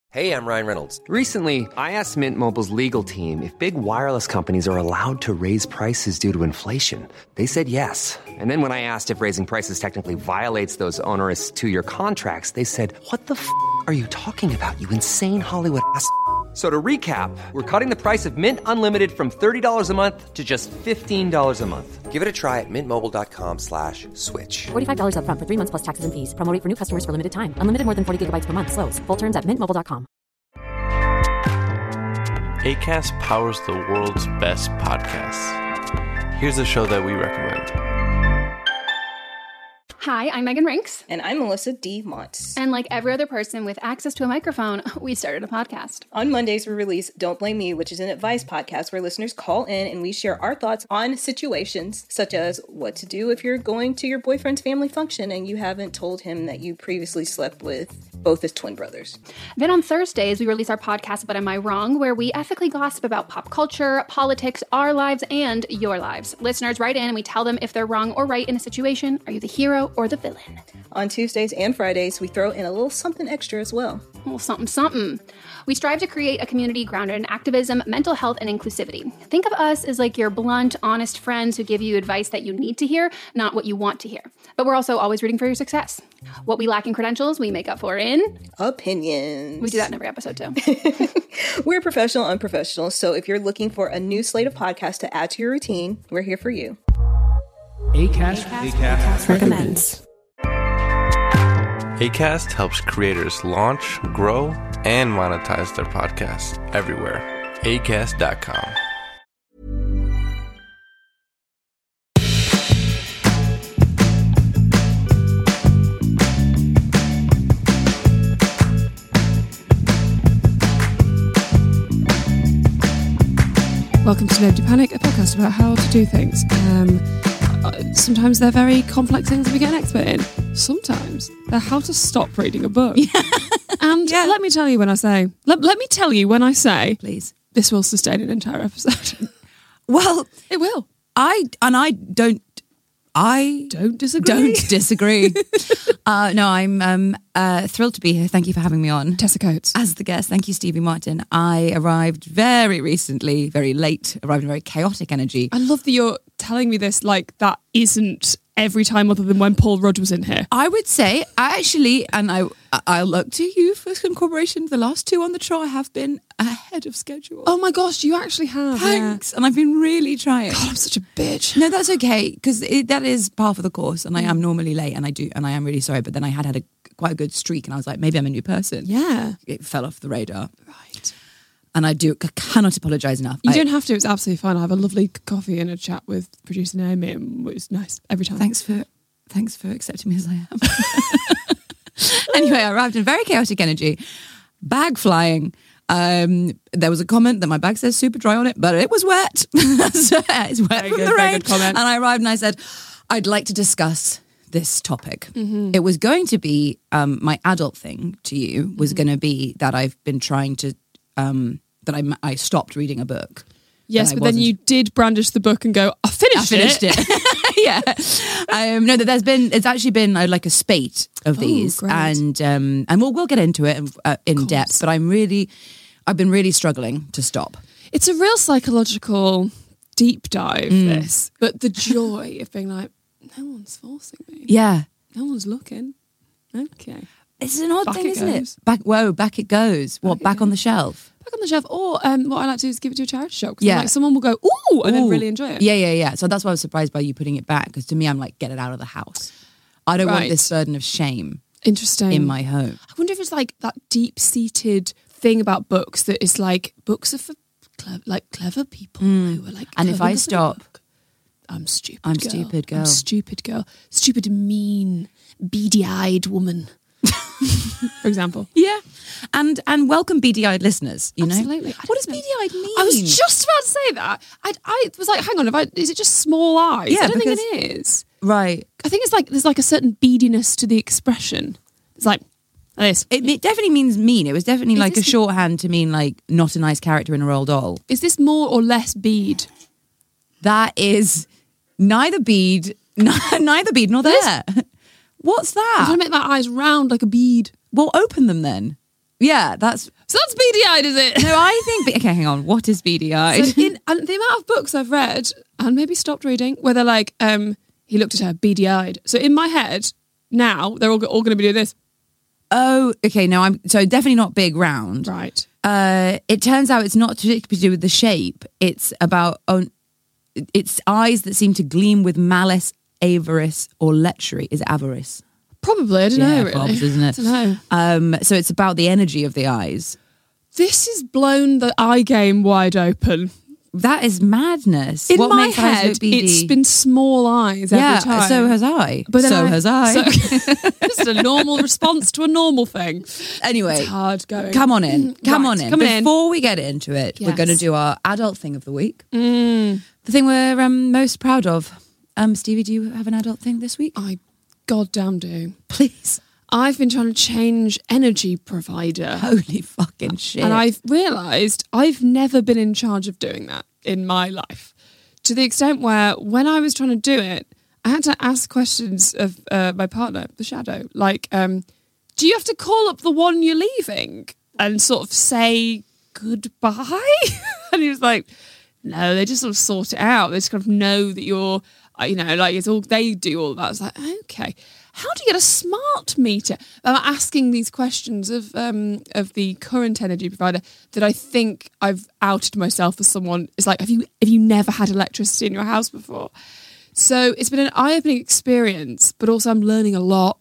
Hey, I'm Ryan Reynolds. Recently, I asked Mint Mobile's legal team if big wireless companies are allowed to raise prices due to inflation. They said yes. And then when I asked if raising prices technically violates those onerous two-year contracts, they said, "What the f*** are you talking about, you insane Hollywood ass?" So to recap, we're cutting the price of Mint Unlimited from $30 a month to just $15 a month. Give it a try at mintmobile.com/switch. $45 up front for 3 months plus taxes and fees. Promo rate for new customers for limited time. Unlimited more than 40 gigabytes per month. Slows full terms at mintmobile.com. Acast powers the world's best podcasts. Here's a show that we recommend. Hi, I'm Megan Rinks. And I'm Melissa D. Montz. And like every other person with access to a microphone, we started a podcast. On Mondays, we release Don't Blame Me, which is an advice podcast where listeners call in and we share our thoughts on situations such as what to do if you're going to your boyfriend's family function and you haven't told him that you previously slept with both his twin brothers. Then on Thursdays, we release our podcast, But Am I Wrong?, where we ethically gossip about pop culture, politics, our lives, and your lives. Listeners write in and we tell them if they're wrong or right in a situation. Are you the hero or the villain? On Tuesdays and Fridays, we throw in a little something extra as well. A little something, something. We strive to create a community grounded in activism, mental health, and inclusivity. Think of us as like your blunt, honest friends who give you advice that you need to hear, not what you want to hear. But we're also always rooting for your success. What we lack in credentials, we make up for in opinions. We do that in every episode too. We're professional, unprofessional, so if you're looking for a new slate of podcasts to add to your routine, we're here for you. Acast recommends. Acast helps creators launch, grow, and monetize their podcasts everywhere. Acast.com. Welcome to Nobody Panic, a podcast about how to do things. Sometimes they're very complex things that we get an expert in. Sometimes they're how to stop reading a book. And let me tell you when I say, please, this will sustain an entire episode. Well, it will. I don't disagree. No, I'm thrilled to be here. Thank you for having me on. Tessa Coates. As the guest. Thank you, Stevie Martin. I arrived very recently, very late, arrived in very chaotic energy. I love that you're telling me this like that isn't every time other than when Paul Rudd was in here. I would say, I look to you for some corroboration. The last two on the show have been ahead of schedule. Oh my gosh, you actually have. Thanks. Yeah. And I've been really trying. God, I'm such a bitch. No, that's okay, because that is part of the course, and I am normally late, and I am really sorry, but then I had quite a good streak, and I was like, maybe I'm a new person. Yeah. It fell off the radar. Right. And I cannot apologise enough. You don't have to, it's absolutely fine. I have a lovely coffee and a chat with producer Naomi, and it was nice every time. Thanks for accepting me as I am. Anyway, I arrived in very chaotic energy, bag flying. There was a comment that my bag says super dry on it, but it was wet. It's wet from the rain. And I arrived and I said, I'd like to discuss this topic. Mm-hmm. It was going to be, my adult thing to you was going to be that I've been trying to, that I stopped reading a book. Yes, but then you did brandish the book and go, I finished it. Yeah. No, it's actually been like a spate of these, great. and we'll get into it in depth. But I've been really struggling to stop. It's a real psychological deep dive. This, but the joy of being like, no one's forcing me. Yeah, no one's looking. Okay, it's an odd thing, isn't it? Back it goes. Back on the shelf. Back on the shelf, or what I like to do is give it to a charity shop. Yeah, like someone will go ooh, and then really enjoy it. Yeah. So that's why I was surprised by you putting it back, because to me, I'm like, get it out of the house. I don't want this burden of shame. Interesting. In my home. I wonder if it's like that deep-seated thing about books that is like books are for clever people who are like. And if I stop, I'm stupid. I'm stupid girl. I'm stupid girl. Stupid, mean, beady-eyed woman. For example. Yeah. And welcome beady-eyed listeners, you know? Absolutely. What does beady-eyed mean? I was just about to say that. I was like, hang on, is it just small eyes? Yeah, I don't think it is. Right. I think it's like there's like a certain beadiness to the expression. It's like this. It definitely means mean. It was definitely like a shorthand to mean like not a nice character in a Roald doll. Is this more or less bead? That is neither bead nor there. What's that? I'm trying to make my eyes round like a bead. Well, open them then. Yeah, that's... So that's beady-eyed, is it? No, I think... Okay, hang on. What is beady-eyed? So and the amount of books I've read, and maybe stopped reading, where they're like, he looked at her beady-eyed. So in my head, now, they're all going to be doing this. Oh, okay. No, so definitely not big, round. Right. It turns out it's not to do with the shape. It's about it's eyes that seem to gleam with malice, avarice, or lechery. Is it avarice? Probably. I don't know, really. Probs, isn't it? I don't know. So it's about the energy of the eyes. This has blown the eye game wide open. That is madness. In what my makes eyes head, look beady? it's been small eyes every time. So has I. But then has I. Just a normal response to a normal thing. Anyway, it's hard going. Come on in. Come Right, on in. come in. Before we get into it, we're Yes. going to do our adult thing of the week. The thing we're most proud of. Stevie, do you have an adult thing this week? I goddamn do. Please. I've been trying to change energy provider. Holy fucking shit. And I've realised I've never been in charge of doing that in my life. To the extent where when I was trying to do it, I had to ask questions of my partner, the shadow, like, do you have to call up the one you're leaving and sort of say goodbye? And he was like, no, they just sort of sort it out. They just kind of know that you're, like it's all, they do all of that. I was like, okay. How do you get a smart meter? I'm asking these questions of the current energy provider that I think I've outed myself as someone. It's like, have you never had electricity in your house before? So it's been an eye-opening experience, but also I'm learning a lot.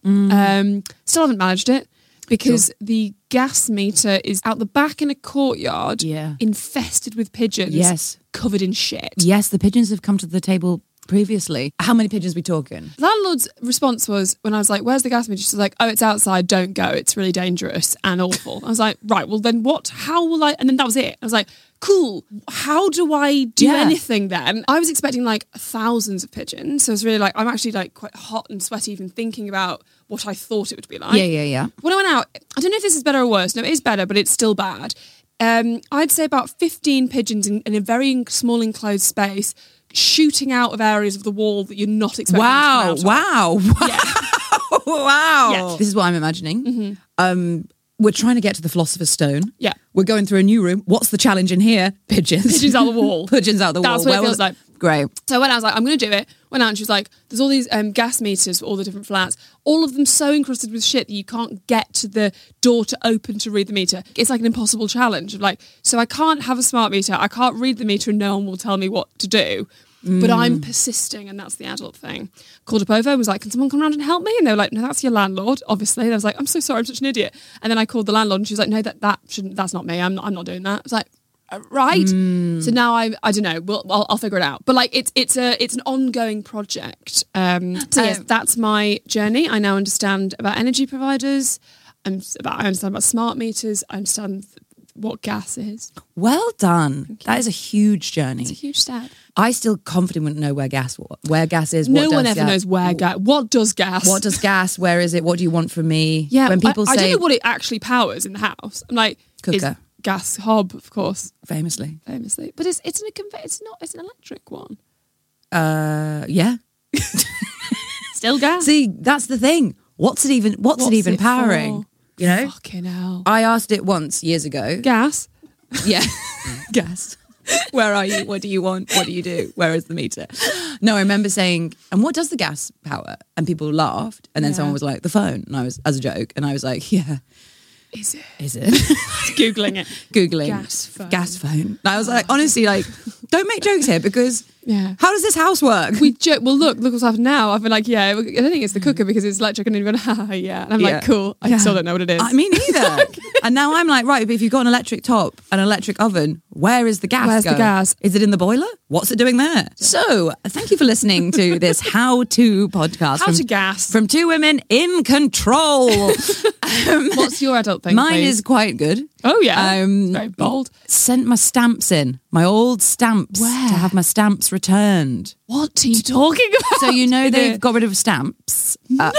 Still haven't managed it because the gas meter is out the back in a courtyard, infested with pigeons, covered in shit. Yes, the pigeons have come to the table previously. How many pigeons are we talking? Landlord's response was, when I was like, where's the gas meter? She was like, oh, it's outside, don't go. It's really dangerous and awful. I was like, right, well then what? How will I? And then that was it. I was like, cool. How do I do anything then? I was expecting like thousands of pigeons. So I was really like, I'm actually like quite hot and sweaty even thinking about what I thought it would be like. Yeah. When I went out, I don't know if this is better or worse. No, it is better, but it's still bad. I'd say about 15 pigeons in a very small enclosed space, shooting out of areas of the wall that you're not expecting to come out of. Wow. Yeah. Wow. Yeah. This is what I'm imagining. We're trying to get to the Philosopher's Stone. Yeah. We're going through a new room. What's the challenge in here? Pigeons. Pigeons out the wall. Pigeons out the wall. That's what it feels like. Great. So when I was like, I'm going to do it, went out and she was like, there's all these gas meters for all the different flats, all of them so encrusted with shit that you can't get to the door to open to read the meter. It's like an impossible challenge of like, so I can't have a smart meter, I can't read the meter and no one will tell me what to do. But I'm persisting, and that's the adult thing. Called up over and was like, can someone come around and help me? And they were like, no, that's your landlord, obviously. And I was like, I'm so sorry, I'm such an idiot. And then I called the landlord and she was like, no, that's not me. I'm not doing that. I was like, right. So now I don't know. I'll figure it out. But like, it's an ongoing project. So yes, that's my journey. I now understand about energy providers. I understand about smart meters. I understand what gas is. Well done. That is a huge journey. It's a huge step. I still confidently wouldn't know where gas is. No one ever knows where gas. What does gas? What does gas? Where is it? What do you want from me? Yeah, when people say, I don't know what it actually powers in the house. I'm like, cooker, gas hob, of course, famously, but it's an electric one. Yeah, still gas. See, that's the thing. What's it even powering? For? You know, fucking hell. I asked it once years ago. Gas. Yeah, gas. Where are you? What do you want? What do you do? Where is the meter? No, I remember saying, and what does the gas power? And people laughed. And then someone was like, the phone. And I was, as a joke, and I was like, yeah. Is it? Googling it. Googling. Gas phone. And I was like, honestly, like, don't make jokes here because how does this house work? We joke, well, look what's happened now. I've been like, I don't think it's the cooker because it's electric. And everyone, yeah. And I'm like, cool. I still don't know what it is. Me neither. And now I'm like, right, but if you've got an electric top, an electric oven, where is the gas Where's going? the gas? Is it in the boiler? What's it doing there? So, thank you for listening to this how-to podcast. From two women in control. What's your adult thing, Mine please? is quite good. Oh, yeah. Very bold. Sent my stamps in. My old stamps. Where? To have my stamps returned. What are you talking about? So, you know they've got rid of stamps. No!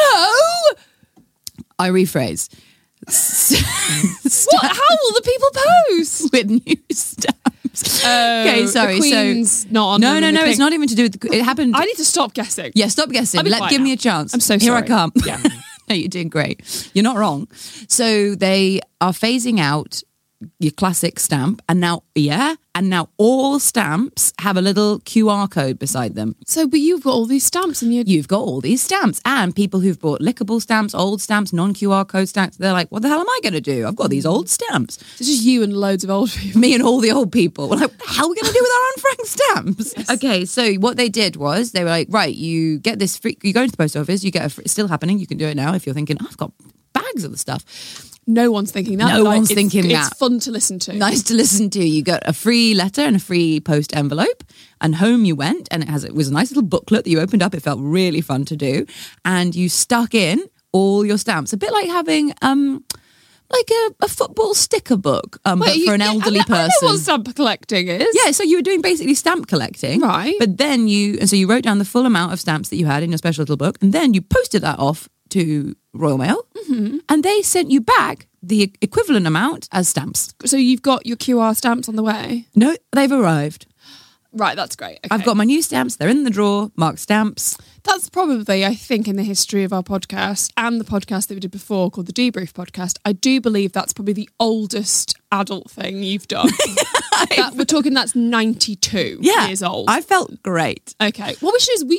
I rephrase. What? How will the people post? With new stamps. Okay, sorry. The Queen's not on. No. It's not even to do with it happened. I need to stop guessing. Yeah, stop guessing. Give me a chance. I'm so sorry. Here I come. Yeah. No, you're doing great. You're not wrong. So they are phasing out your classic stamp, and now all stamps have a little QR code beside them. So, but you've got all these stamps, and You've got all these stamps, and people who've bought lickable stamps, old stamps, non-QR code stamps, they're like, what the hell am I going to do? I've got these old stamps. It's just you and loads of old people. Me and all the old people. We're like, what the hell are we going to do with our Anne Frank stamps? Yes. Okay, so what they did was they were like, right, you get this free, you go into the post office, you get it's still happening, you can do it now if you're thinking, I've got bags of the stuff. No one's thinking that. No one's thinking that. It's fun to listen to. Nice to listen to. You got a free letter and a free post envelope, and home you went, and it was a nice little booklet that you opened up. It felt really fun to do, and you stuck in all your stamps. A bit like having like a football sticker book, but for an elderly person. I know what stamp collecting is. Yeah, so you were doing basically stamp collecting, right? But then you wrote down the full amount of stamps that you had in your special little book, and then you posted that off to Royal Mail, and they sent you back the equivalent amount as stamps. So you've got your QR stamps on the way? No, they've arrived. Right, that's great. Okay. I've got my new stamps. They're in the drawer, marked stamps. That's probably, I think, in the history of our podcast and the podcast that we did before called the Debrief Podcast, I do believe that's probably the oldest adult thing you've done. We're talking that's 92 years old. I felt great. Okay. What we should is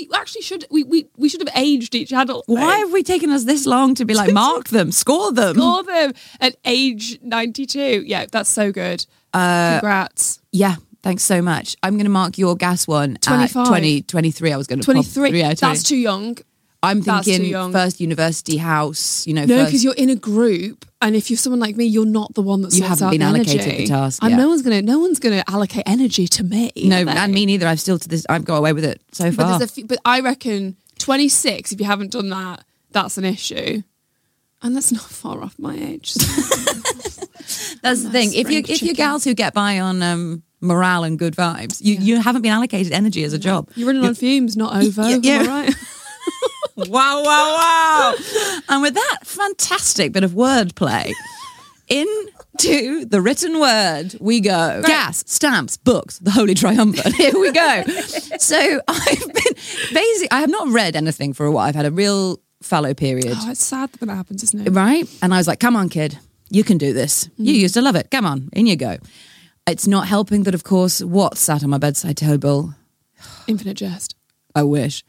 we should have aged each adult thing. Why have we taken us this long to be like, mark them, score them? Score them at age 92. Yeah, that's so good. Congrats. Yeah. Thanks so much. I'm going to mark your gas one 25. at 23. I was going to 23. Yeah, 20. That's too young. I'm thinking first university house, No, because you're in a group, and if you're someone like me, you're not the one that you sorts haven't out been the allocated energy. the task. And yet. no one's gonna allocate energy to me. No, and me neither. I've got away with it so far. But I reckon 26. If you haven't done that, that's an issue, and that's not far off my age. That's the thing. If you're gals who get by on morale and good vibes, you haven't been allocated energy as a job. You're running on fumes, not over. Yeah. Am I right? Wow. And with that fantastic bit of wordplay, into the written word we go. Right. Gas, stamps, books, the holy triumvirate. Here we go. So I have not read anything for a while. I've had a real fallow period. Oh, it's sad that happens, isn't it? Right? And I was like, come on, kid. You can do this. You used to love it. Come on, in you go. It's not helping that, of course, what sat on my bedside table? Infinite Jest. I wish.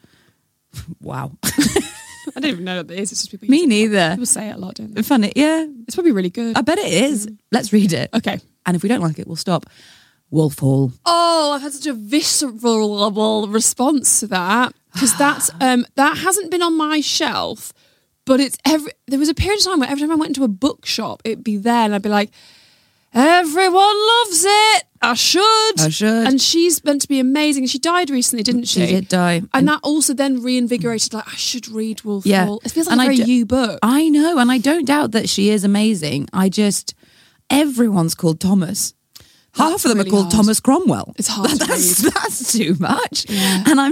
Wow. I don't even know what it is. It's just people. Me neither. People say it a lot, don't they? Funny, yeah. It's probably really good. I bet it is. Let's read it. Okay. And if we don't like it, we'll stop. Wolf Hall. Oh, I've had such a visceral response to that because that hasn't been on my shelf, but there was a period of time where every time I went into a bookshop, it'd be there, and I'd be like, everyone loves it. I should. And she's meant to be amazing. She died recently, didn't she? She did die. And that also then reinvigorated, like, I should read Wolf Hall. It feels like a very you book. I know, and I don't doubt that she is amazing. Everyone's called Thomas. Half of them really are called hard. Thomas Cromwell. It's hard to read. That's too much. Yeah. And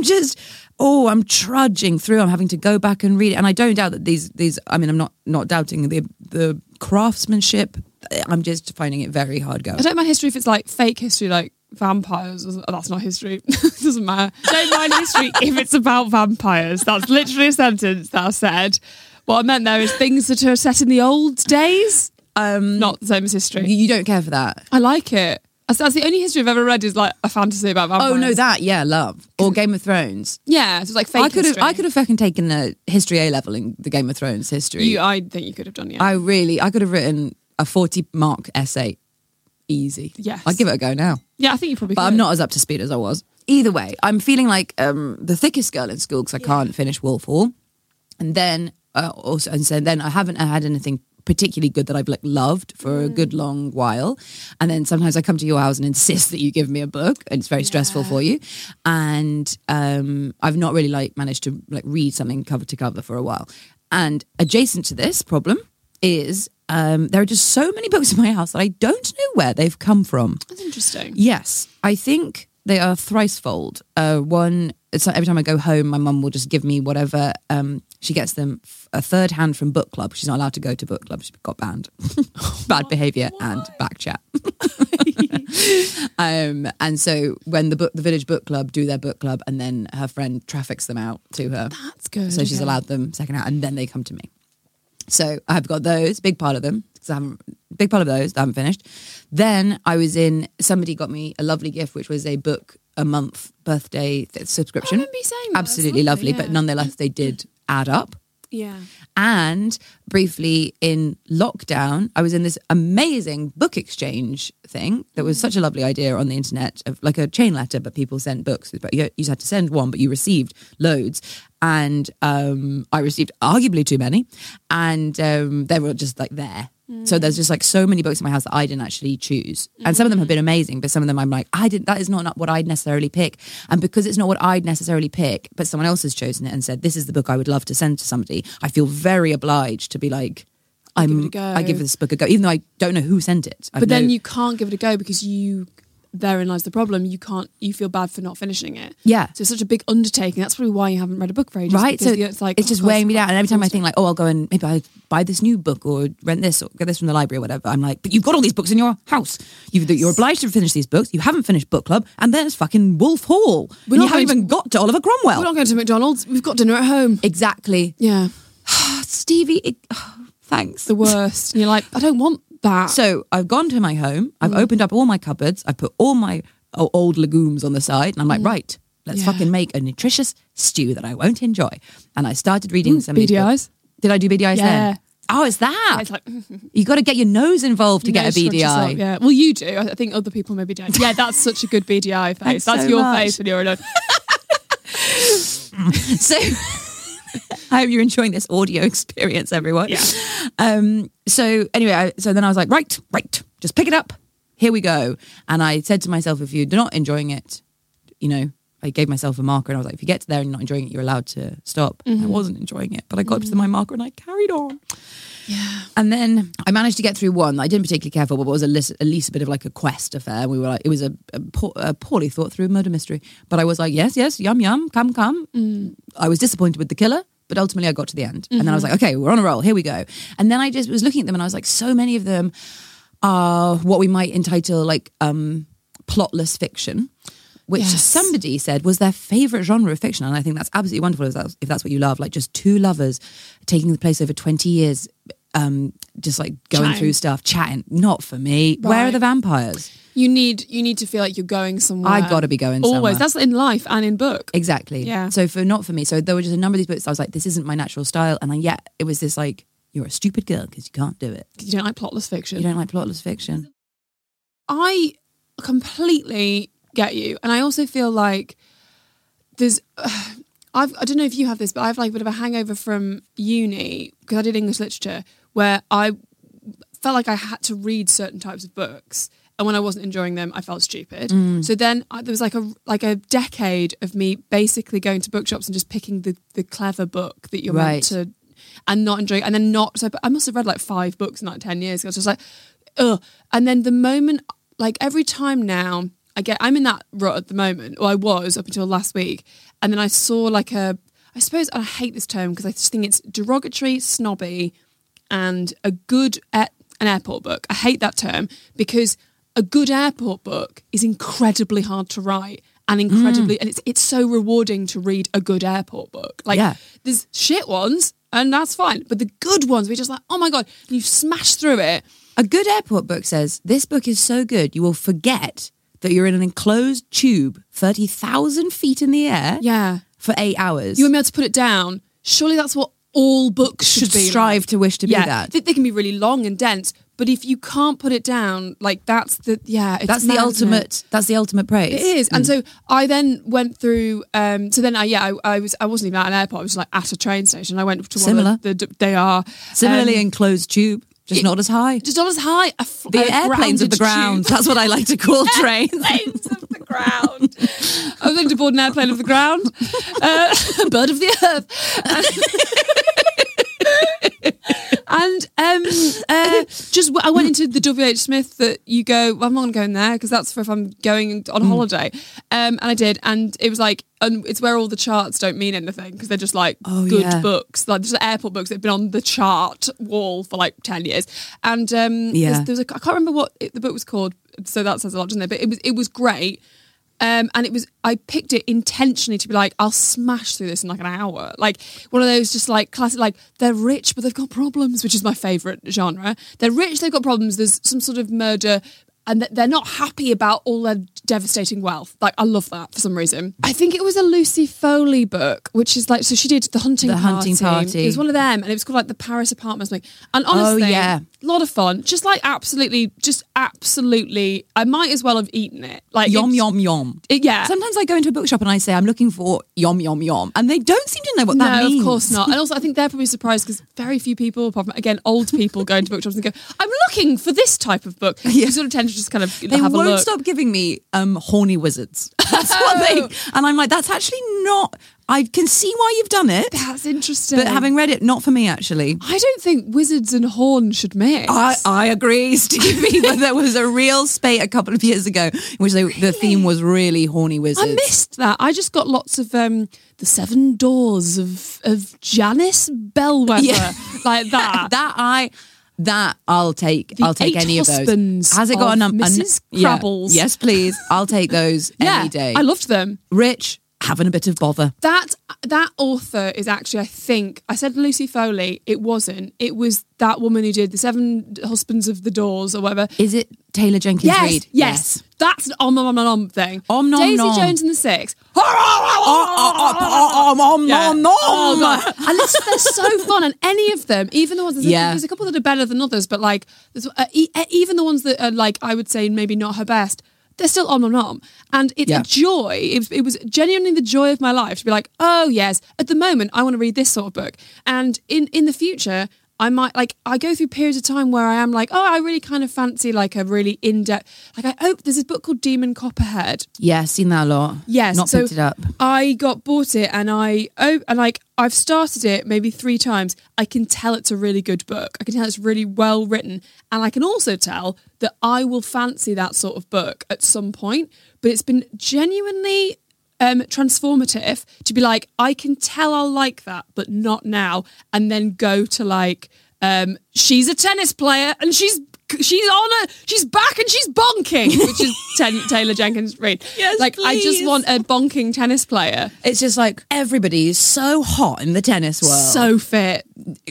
I'm trudging through. I'm having to go back and read it. And I don't doubt that these I'm not doubting the craftsmanship. I'm just finding it very hard going. I don't mind history if it's like fake history, like vampires. That's not history. It doesn't matter. I don't mind history if it's about vampires. That's literally a sentence that I said. What I meant there is things that are set in the old days. Not the same as history. You don't care for that? I like it. That's the only history I've ever read is like a fantasy about vampires. Oh no, love. Or Game of Thrones. Yeah, so it's like fake history. I could have fucking taken a history A level in the Game of Thrones history. I think you could have done, yeah. I could have written a 40-mark essay. Easy. Yes. I'd give it a go now. Yeah, I think you probably could. But I'm not as up to speed as I was. Either way, I'm feeling like the thickest girl in school because I can't finish Wolf Hall. And then then I haven't had anything particularly good that I've loved for a good long while, and then sometimes I come to your house and insist that you give me a book, and it's very stressful for you, and I've not really managed to read something cover to cover for a while. And adjacent to this problem is there are just so many books in my house that I don't know where they've come from. That's interesting. Yes, I think they are thricefold. One, it's like every time I go home, my mum will just give me whatever. She gets them a third hand from book club. She's not allowed to go to book club. She got banned. Bad behaviour and back chat. And so when the village book club do their book club, and then her friend traffics them out to her. That's good. So she's allowed them second hand, and then they come to me. So I've got those, big pile of them. Big pile of those that I haven't finished. Then somebody got me a lovely gift, which was a book a month birthday subscription. I remember you saying that. Absolutely That's lovely, lovely, but nonetheless they did add up. Yeah. And briefly in lockdown, I was in this amazing book exchange thing that was such a lovely idea on the internet, of like a chain letter, but people sent books. But you had to send one, but you received loads. And I received arguably too many. And they were just like there. So there's just like so many books in my house that I didn't actually choose. And some of them have been amazing, but some of them I'm like, that is not what I'd necessarily pick. And because it's not what I'd necessarily pick, but someone else has chosen it and said, this is the book I would love to send to somebody, I feel very obliged to be like, I give this book a go, even though I don't know who sent it. But then you can't give it a go because therein lies the problem. You feel bad for not finishing it. Yeah. So it's such a big undertaking. That's probably why you haven't read a book for ages. Right. So it's like, it's just weighing me down. And every time I think like, I'll go and maybe I buy this new book or rent this or get this from the library or whatever. I'm like, but you've got all these books in your house. You're obliged to finish these books. You haven't finished book club. And then it's fucking Wolf Hall. You haven't even got to Oliver Cromwell. We're not going to McDonald's. We've got dinner at home. Exactly. Yeah. Stevie, thanks. The worst. And you're like, I don't want that. So I've gone to my home. I've opened up all my cupboards. I've put all my old legumes on the side. And I'm like, right, let's fucking make a nutritious stew that I won't enjoy. And I started reading some of these books. BDIs. Did I do BDIs then? Oh, it's that. It's like, you got to get your nose involved to get a BDI. Yeah. Well, you do. I think other people maybe don't. Yeah, that's such a good BDI face. That's so your much. face when you're alone. So I hope you're enjoying this audio experience, everyone. Yeah. So anyway, so then I was like, right, just pick it up. Here we go. And I said to myself, if you're not enjoying it, I gave myself a marker and I was like, if you get to there and you're not enjoying it, you're allowed to stop. I wasn't enjoying it, but I got up to my marker and I carried on. Yeah. And then I managed to get through one that I didn't particularly care for, but was at least a bit of like a quest affair. We were like, it was a poorly thought through murder mystery. But I was like, yes, yum, come. I was disappointed with the killer, but ultimately I got to the end. And then I was like, okay, we're on a roll. Here we go. And then I just was looking at them and I was like, so many of them are what we might entitle like plotless fiction, which somebody said was their favourite genre of fiction. And I think that's absolutely wonderful if that's what you love, like just two lovers taking the place over 20 years, just like going through stuff, chatting. Not for me. Right. Where are the vampires? You need to feel like you're going somewhere. I got to be going somewhere. Always. That's in life and in book. Exactly. Yeah. So not for me. So there were just a number of these books I was like, this isn't my natural style. And yet it was this like, you're a stupid girl because you can't do it. You don't like plotless fiction. You don't like plotless fiction. I completely get you. And I also feel like there's... I don't know if you have this, but I have like a bit of a hangover from uni, because I did English literature, where I felt like I had to read certain types of books. And when I wasn't enjoying them, I felt stupid. So then there was like a decade of me basically going to bookshops and just picking the clever book that you're meant to... and not enjoying, and then not. So I must have read like 5 books in like 10 years. I was just like, ugh. And then the moment, like every time now, I'm in that rut at the moment, or I was up until last week. And then I saw like I suppose I hate this term because I just think it's derogatory, snobby, and an airport book. I hate that term because a good airport book is incredibly hard to write. And incredibly, and it's so rewarding to read a good airport book. Like there's shit ones, and that's fine. But the good ones, we're just like, oh my God, and you smash through it. A good airport book says, this book is so good, you will forget that you're in an enclosed tube 30,000 feet in the air for 8 hours. You won't be able to put it down. Surely that's what all books should be. Strive to wish to be that. They can be really long and dense, but if you can't put it down, like that's the the ultimate praise. It is. And so I then went through I wasn't even at an airport, I was like at a train station. I went to Similar. They are similarly enclosed tube, just not as high. Just not as high. The airplanes of the ground. That's what I like to call trains. Airplanes of the ground. I was going to board an airplane of the ground. Bird of the earth. And I went into the WH Smith that you go, well, I'm not going to go in there because that's for if I'm going on holiday. And I did, and it was like, and it's where all the charts don't mean anything because they're just like good books, like just airport books that have been on the chart wall for like 10 years. And there was I can't remember what the book was called, so that says a lot, doesn't it? But it was great. And I picked it intentionally to be like, I'll smash through this in like an hour. Like one of those just like classic, like they're rich, but they've got problems, which is my favourite genre. They're rich, they've got problems. There's some sort of murder and they're not happy about all their devastating wealth. Like, I love that for some reason. I think it was a Lucy Foley book, which is like, so she did The Hunting Party. It was one of them, and it was called like The Paris Apartments. And honestly, a lot of fun. Just absolutely, I might as well have eaten it. Like yum. Yeah. Sometimes I go into a bookshop and I say, I'm looking for yum. And they don't seem to know what that means. No, of course not. And also, I think they're probably surprised because very few people, apart from, again, old people go into bookshops and go, I'm looking for this type of book. Yeah. You sort of tend to just kind of they have a look. They won't stop giving me horny wizards. That's what they... And I'm like, that's actually not... I can see why you've done it. That's interesting. But having read it, not for me, actually. I don't think wizards and horn should mix. I agree, Stevie, but there was a real spate a couple of years ago in which the theme was really horny wizards. I missed that. I just got lots of the Seven Doors of Janice Bellwether, like that. That I'll take. I'll take any of those. Has it got a number? Mrs. Crabbles? Yes, please. I'll take those any day. I loved them. Rich, having a bit of bother. That author is actually, I think, I said Lucy Foley. It wasn't. It was that woman who did The Seven Husbands of the Doors or whatever. Is it Taylor Jenkins Reid? Yes. That's an om thing. Daisy Jones and the Six. Oh God. And they're so fun. And any of them, even the ones, there's a couple that are better than others, but like, even the ones that are like, I would say maybe not her best, they're still om. And it's a joy. It was genuinely the joy of my life to be like, oh yes, at the moment, I want to read this sort of book. And in the future, I might, like, I go through periods of time where I am like, oh, I really kind of fancy like a really in-depth, like there's this book called Demon Copperhead. Yeah, seen that a lot. Yes. Not picked it up. I bought it and I've started it maybe 3 times. I can tell it's a really good book. I can tell it's really well written. And I can also tell that I will fancy that sort of book at some point. But it's been genuinely transformative to be like, I can tell I'll like that, but not now. And then go to like, she's a tennis player and she's back and she's bonking, which is Taylor Jenkins Reid. Yes, like please. I just want a bonking tennis player. It's just like everybody is so hot in the tennis world, so fit.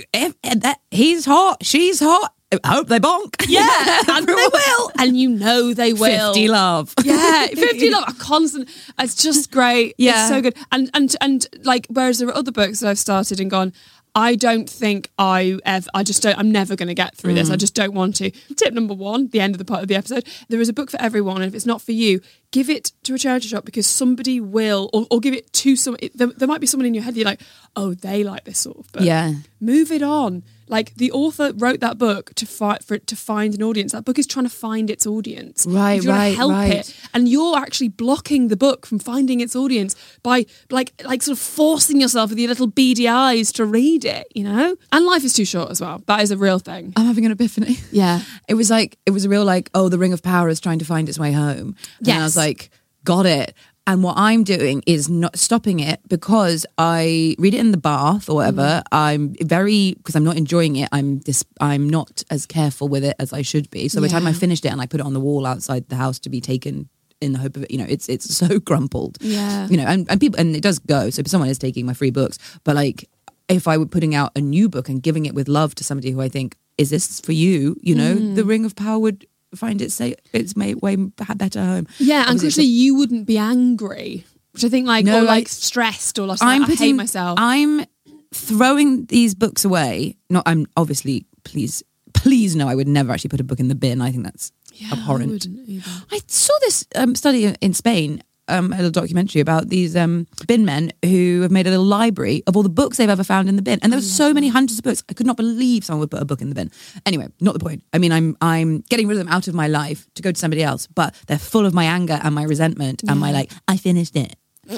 He's hot, she's hot. I hope they bonk. Yeah, and they will. And they will. 50 love. Yeah, 50 love. A constant. It's just great. Yeah. It's so good. And like, whereas there are other books that I've started and gone, I don't think I'm never going to get through this. I just don't want to. Tip number 1, the end of the episode. There is a book for everyone. And if it's not for you, give it to a charity shop because somebody will, or give it to there might be someone in your head you're like, oh, they like this sort of book. Yeah. Move it on. Like, the author wrote that book to find an audience. That book is trying to find its audience. Right, you're trying to help it. And you're actually blocking the book from finding its audience by like sort of forcing yourself with your little beady eyes to read it, you know? And life is too short as well. That is a real thing. I'm having an epiphany. Yeah. It was a real like, oh, the Ring of Power is trying to find its way home. Yes. And I was like, got it. And what I'm doing is not stopping it because I read it in the bath or whatever. Because I'm not enjoying it, I'm not as careful with it as I should be. So by the time I finished it and I put it on the wall outside the house to be taken in the hope of it, it's so crumpled. Yeah. And people, and it does go. So if someone is taking my free books, but like if I were putting out a new book and giving it with love to somebody who I think, is this for you? The Ring of Power would find its way better home. Yeah, and crucially, you wouldn't be angry, which I think like stressed or like I hate myself. I'm throwing these books away. I'm obviously please know I would never actually put a book in the bin. I think that's abhorrent. I wouldn't either. I saw this study in Spain. A little documentary about these bin men who have made a little library of all the books they've ever found in the bin, and there were so many hundreds of books. I could not believe someone would put a book in the bin. Anyway, not the point. I mean, I'm getting rid of them out of my life to go to somebody else, but they're full of my anger and my resentment and my like, I finished it.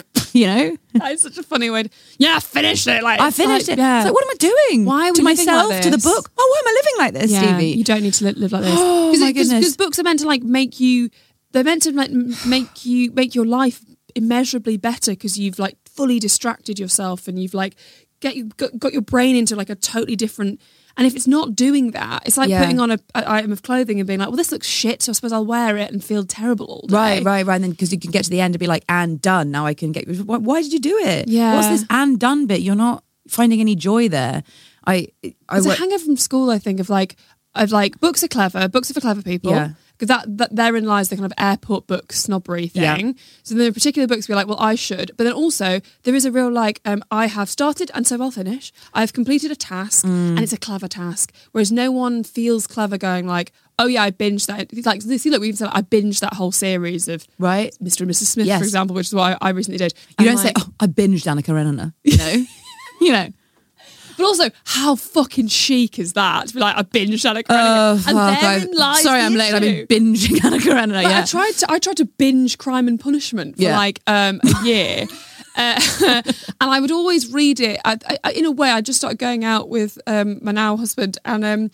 That's such a funny way. I finished it. Like, I finished it. Yeah. It's like, what am I doing? Why are we to myself, like to the book? Oh, why am I living like this, Stevie? You don't need to live like this. Oh my goodness! Because books are meant to like make you. They're meant to like make your life immeasurably better because you've like fully distracted yourself and you've like got your brain into like a totally different And if it's not doing that, it's like Yeah. putting on an item of clothing and being like, well, this looks shit, so I suppose I'll wear it and feel terrible all day. Right. And then because you can get to the end and be like, and done. Now I can get. Why did you do it? Yeah. What's this and done bit? You're not finding any joy there. It's a hangover from school, I think, of like books are clever, books are for clever people. Yeah. Because that therein lies the kind of airport book snobbery thing. Yeah. So there are particular books where you're like, well, I should. But then also there is a real like, I have started and so I'll finish. I've completed a task and it's a clever task. Whereas no one feels clever going like, oh yeah, I binged that. It's like, see, look, we even said I binged that whole series of Right. Mr. and Mrs. Smith, Yes. for example, which is what I recently did. You And don't say, like- oh, I binged Anna Karenina. You know? You know. But also, how fucking chic is that? To be like, I binged Anna Karenina. And therein lies Sorry, the I'm late. I've issue. been binging Anna Karenina. But Yeah. I tried to binge Crime and Punishment for Yeah. like a year. And I would always read it. In a way, I just started going out with my now husband, and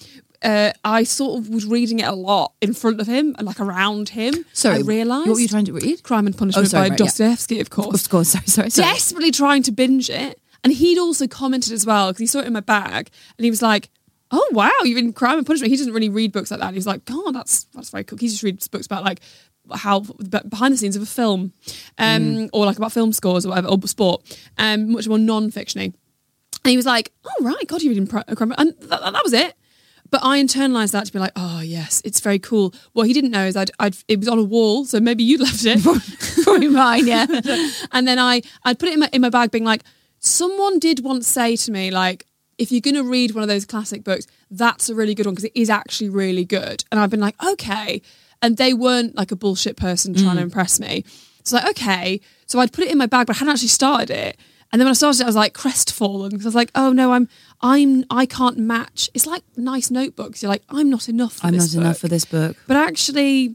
I sort of was reading it a lot in front of him and like around him. Sorry, I realised. what were you trying to read? Crime and Punishment sorry, by right, yeah. Dostoevsky, of course. Of course. Sorry. Desperately trying to binge it. And he'd also commented as well, because he saw it in my bag, and he was like, oh wow, you've been Crime and Punishment. He doesn't really read books like that. And he was like, God, that's very cool. He just reads books about like how behind the scenes of a film, or like about film scores or whatever, or sport, much more non-fictiony. And he was like, oh right, God, you're reading Crime, and that was it. But I internalised that to be like, oh yes, it's very cool. What he didn't know is it was on a wall, so maybe you left it. Probably mine, yeah. And then I'd put it in my bag, being like, someone did once say to me, like, if you're going to read one of those classic books, that's a really good one because it is actually really good. And I've been like, okay. And they weren't like a bullshit person trying to impress me. So like, okay. So I'd put it in my bag, but I hadn't actually started it. And then when I started it, I was like crestfallen because I was like, oh no, I can't match. It's like nice notebooks. You're like, I'm not enough for this book. enough for this book. But actually,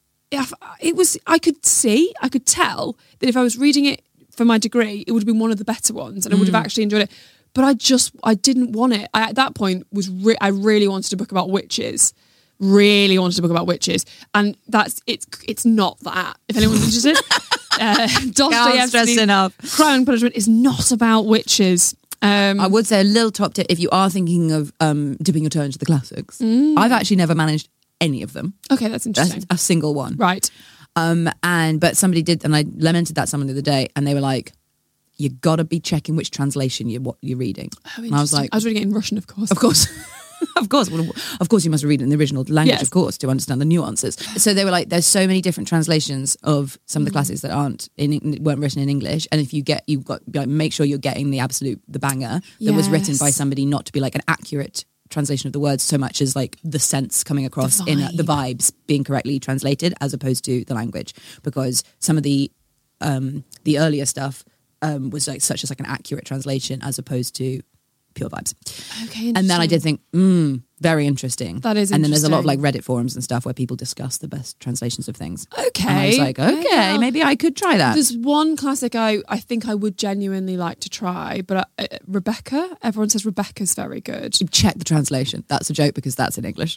I could tell that if I was reading it for my degree, it would have been one of the better ones and I would have actually enjoyed it. But I didn't want it. At that point, I really wanted a book about witches. Really wanted a book about witches. And it's not that, if anyone's interested. Dostoevsky's enough. Crime and Punishment is not about witches. I would say a little top tip if you are thinking of dipping your toe into the classics. I've actually never managed any of them. Okay, that's interesting. A single one. Right. But somebody did, and I lamented that someone the other day, and they were like, you got to be checking which translation you're reading. Oh, and I was like, I was reading it in Russian, of course. Of course. Of course. Well, of course you must read it in the original language, Yes. of course, to understand the nuances. So they were like, there's so many different translations of some of the classics that weren't written in English. And if you've got like, make sure you're getting the banger that was written by Yes. somebody, not to be like an accurate translation of the words so much as like the sense coming across in the vibes being correctly translated as opposed to the language, because some of the earlier stuff was like such as like an accurate translation as opposed to pure vibes. Okay, and then I did think, very interesting. That is And then there's a lot of like interesting. Reddit forums and stuff where people discuss the best translations of things. Okay. And I was like, okay, Yeah. maybe I could try that. There's one classic I think I would genuinely like to try, but Rebecca, everyone says Rebecca's very good. Check the translation. That's a joke because that's in English.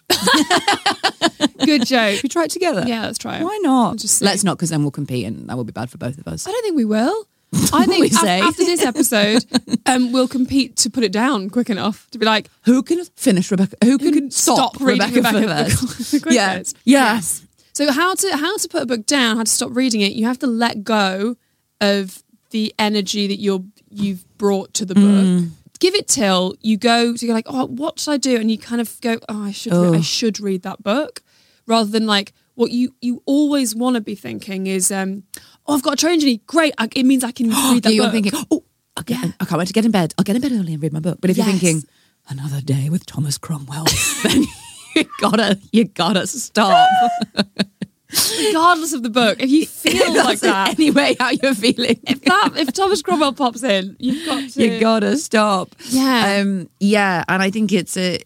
Good joke. Should we try it together? Yeah, let's try it. Why not? I'll just see. Let's not, because then we'll compete and that will be bad for both of us. I don't think we will. I We think say. after this episode, we'll compete to put it down quick enough to be like, Who can finish Rebecca? Who can stop reading Rebecca Rebecca first? Yeah. quickest? Yes. So how to put a book down, how to stop reading it, you have to let go of the energy that you've brought to the book. Give it till you go to go like, oh, what should I do? And you kind of go, oh, I should read that book, rather than like what you always want to be thinking is, oh, I've got a train journey. Great, it means I can read that You're book. thinking, oh, I can't wait to get in bed. I'll get in bed early and read my book. But if Yes. you're thinking, another day with Thomas Cromwell, then you gotta stop. Regardless of the book, if you feel like that, Anyway, how you're feeling. if Thomas Cromwell pops in, you've got to. You gotta stop. Yeah. And I think it's okay.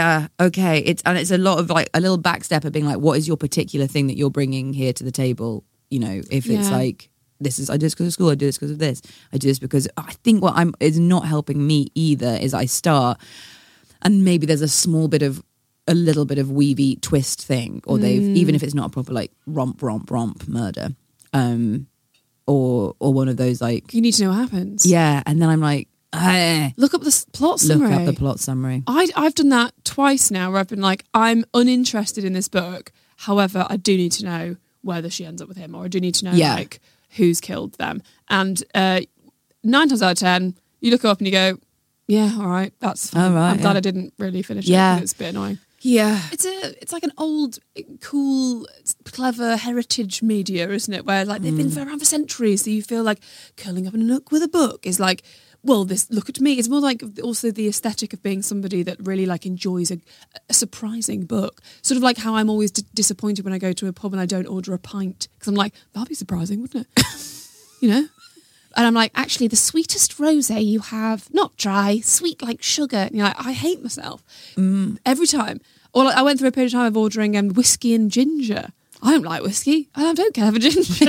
It's a lot of like a little backstep of being like, what is your particular thing that you're bringing here to the table? You know, if it's Yeah. like, I do this because of school, I do this because of this, I do this because I think what is not helping me either is I start and maybe there's a little bit of weavy twist thing, or even if it's not a proper like romp murder, or one of those like, You need to know what happens. yeah, and then I'm like, Look up the plot Look summary. up the plot summary. I've done that twice now where I've been like, I'm uninterested in this book. However, I do need to know whether she ends up with him, or I do need to know like who's killed them. And 9 times out of 10, you look up and you go, yeah, all right, that's fine. All right, I'm glad I didn't really finish it because it's a bit annoying. Yeah. It's like an old, cool, clever heritage media, isn't it? Where like they've been around for centuries, so you feel like curling up in a nook with a book is like, well, this look at me. It's more like also the aesthetic of being somebody that really like enjoys a surprising book. Sort of like how I'm always disappointed when I go to a pub and I don't order a pint because I'm like, that'd be surprising, wouldn't it? You know. And I'm like, actually, the sweetest rosé you have, not dry, sweet like sugar. And you're like, I hate myself every time. Or like, I went through a period of time of ordering whiskey and ginger. I don't like whiskey. I don't care for ginger.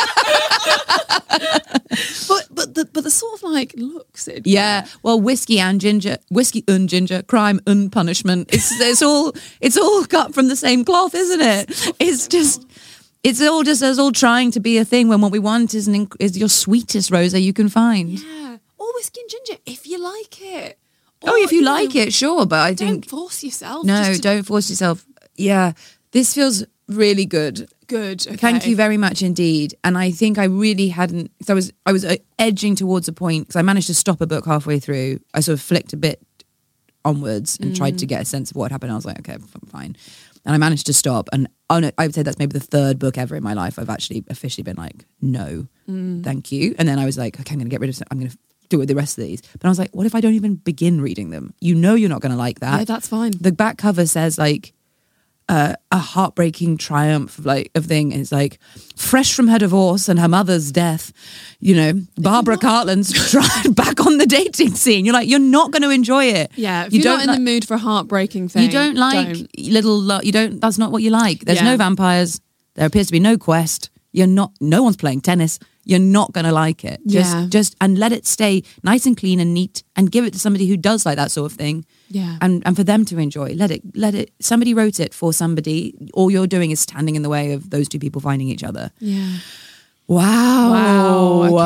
but the sort of like looks. Well, whiskey and ginger, crime and punishment. It's all cut from the same cloth, isn't it? It's all just us all trying to be a thing when what we want is your sweetest rosé you can find. Yeah, or whiskey and ginger if you like it. Or, if you like it, sure, but I think... Don't force yourself. No, don't force yourself. Yeah, this feels really good. Good, okay. Thank you very much indeed. And I think I really hadn't... So I was edging towards a point, because I managed to stop a book halfway through. I sort of flicked a bit onwards and tried to get a sense of what happened. I was like, okay, fine. And I managed to stop. And I would say that's maybe the third book ever in my life I've actually officially been like, no, thank you. And then I was like, okay, I'm going to get rid of... I'm going to do with the rest of these. But I was like, what if I don't even begin reading them? You know you're not going to like that. Yeah, that's fine. The back cover says like a heartbreaking triumph of thing. And it's like fresh from her divorce and her mother's death, Barbara Cartland's tried back on the dating scene. You're like, you're not going to enjoy it. Yeah, if you're not in the mood for a heartbreaking thing. You don't like that's not what you like. There's no vampires. There appears to be no quest. No one's playing tennis. You're not going to like it. Just and let it stay nice and clean and neat and give it to somebody who does like that sort of thing. Yeah. And for them to enjoy. Let it, somebody wrote it for somebody. All you're doing is standing in the way of those two people finding each other. Yeah. Wow. Okay.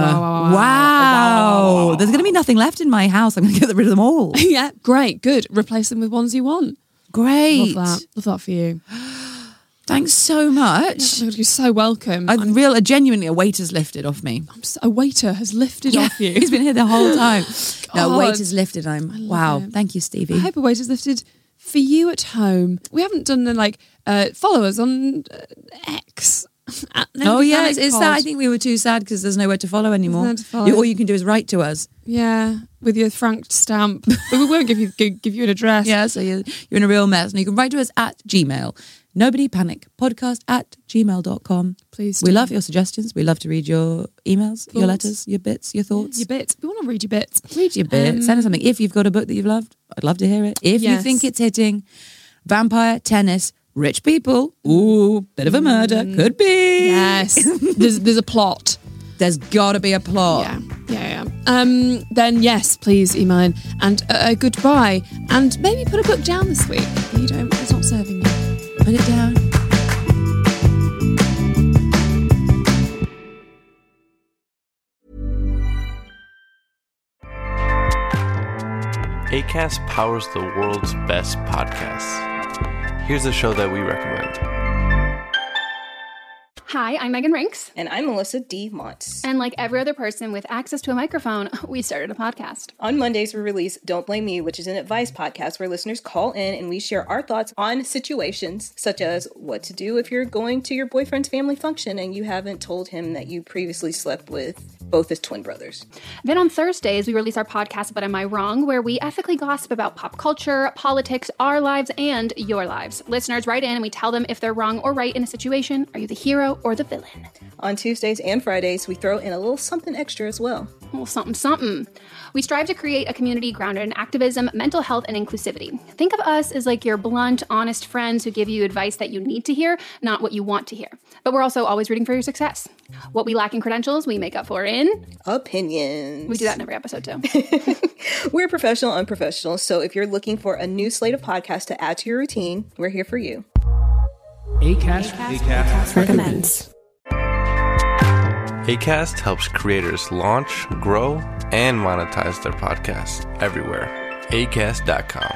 Wow. There's going to be nothing left in my house. I'm going to get rid of them all. Yeah. Great. Good. Replace them with ones you want. Great. Love that. Love that for you. Thanks so much. You're so welcome. Genuinely, a weight has lifted off me. A waiter has lifted off you. He's been here the whole time. No, a weight has lifted. Wow. It. Thank you, Stevie. I hope a weight has lifted for you at home. We haven't done follow us on X. It's sad. I think we were too sad because there's nowhere to follow anymore. All you can do is write to us. Yeah, with your franked stamp. But we won't give you an address. Yeah, so you're in a real mess. And you can write to us at Gmail. Nobody Panic Podcast at gmail.com. Please do. We love your suggestions. We love to read your emails, your letters, your bits, your thoughts. Your bits. We want to read your bits. Read your bits. Send us something. If you've got a book that you've loved, I'd love to hear it. If you think it's hitting, vampire, tennis, rich people, ooh, bit of a murder, could be. Yes. There's a plot. There's got to be a plot. Yeah. Then yes, please email in and a goodbye, and maybe put a book down this week. It's not serving you. Put it down. Acast powers the world's best podcasts. Here's a show that we recommend. Hi, I'm Megan Rinks. And I'm Melissa D. Montz. And like every other person with access to a microphone, we started a podcast. On Mondays, we release Don't Blame Me, which is an advice podcast where listeners call in and we share our thoughts on situations such as what to do if you're going to your boyfriend's family function and you haven't told him that you previously slept with both his twin brothers. Then on Thursdays, we release our podcast, But Am I Wrong?, where we ethically gossip about pop culture, politics, our lives, and your lives. Listeners write in and we tell them if they're wrong or right in a situation. Are you the hero or the villain? On Tuesdays and Fridays, we throw in a little something extra as well. A little something. We strive to create a community grounded in activism, mental health, and inclusivity. Think of us as like your blunt, honest friends who give you advice that you need to hear, not what you want to hear. But we're also always rooting for your success. What we lack in credentials, we make up for in opinions. We do that in every episode too. We're professional, unprofessional. So if you're looking for a new slate of podcasts to add to your routine, we're here for you. Acast recommends. Acast helps creators launch, grow, and monetize their podcasts everywhere. Acast.com.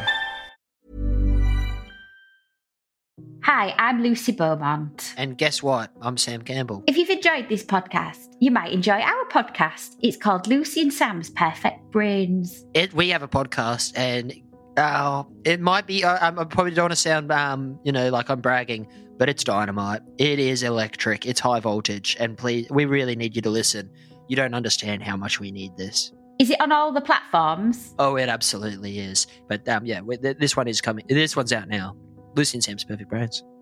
Hi, I'm Lucy Beaumont. And guess what? I'm Sam Campbell. If you've enjoyed this podcast, you might enjoy our podcast. It's called Lucy and Sam's Perfect Brains. We have a podcast, and it might be, I probably don't want to sound, like I'm bragging, but it's dynamite. It is electric. It's high voltage. And please, we really need you to listen. You don't understand how much we need this. Is it on all the platforms? Oh, it absolutely is. But this one is coming. This one's out now. Lucy and Sam's Perfect Brains.